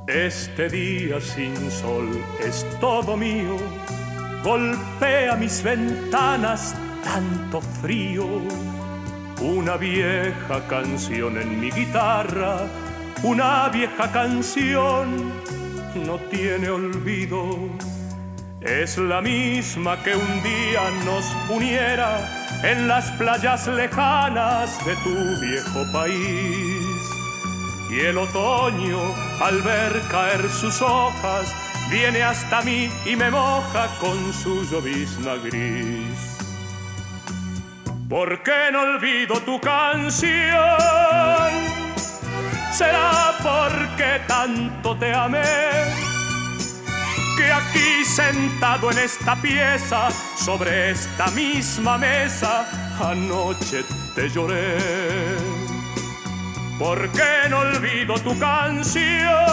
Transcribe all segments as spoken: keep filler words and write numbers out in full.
Este día sin sol es todo mío, golpea mis ventanas tanto frío. Una vieja canción en mi guitarra, una vieja canción no tiene olvido. Es la misma que un día nos uniera en las playas lejanas de tu viejo país. Y el otoño, al ver caer sus hojas, viene hasta mí y me moja con su llovizna gris. ¿Por qué no olvido tu canción? ¿Será porque tanto te amé? Que aquí sentado en esta pieza, sobre esta misma mesa, anoche te lloré. ¿Por qué no olvido tu canción?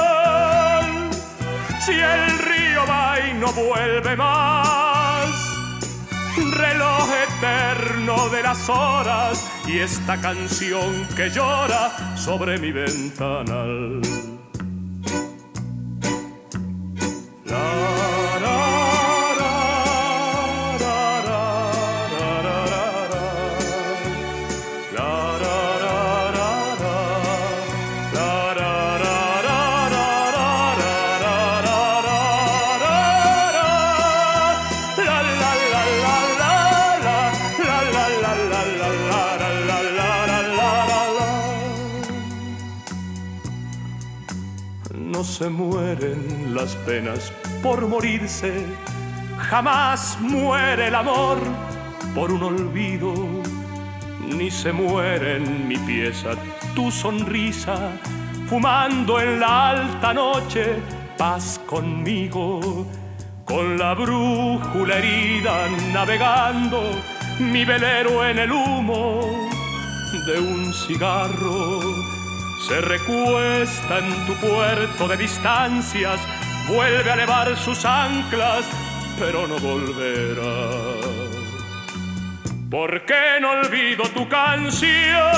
Si el río va y no vuelve más, reloj eterno de las horas, y esta canción que llora sobre mi ventanal. No se mueren las penas por morirse, jamás muere el amor por un olvido, ni se muere en mi pieza tu sonrisa, fumando en la alta noche paz conmigo, con la brújula herida navegando, mi velero en el humo de un cigarro. Se recuesta en tu puerto de distancias, vuelve a elevar sus anclas, pero no volverá. ¿Por qué no olvido tu canción?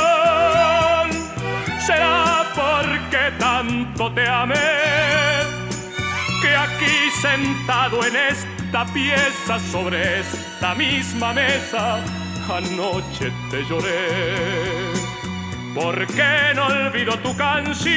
¿Será porque tanto te amé? Que aquí sentado en esta pieza, sobre esta misma mesa, anoche te lloré. ¿Por qué no olvido tu canción?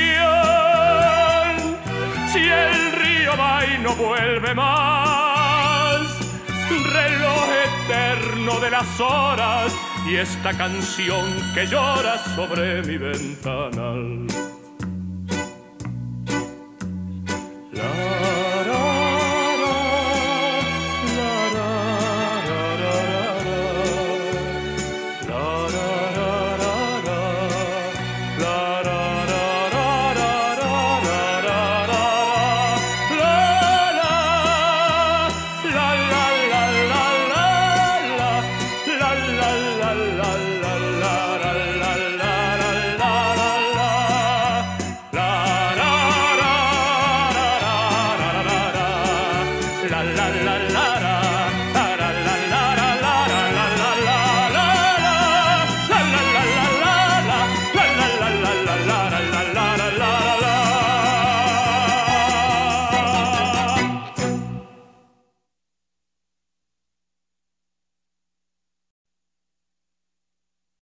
Si el río va y no vuelve más, reloj eterno de las horas, y esta canción que llora sobre mi ventanal. La la la la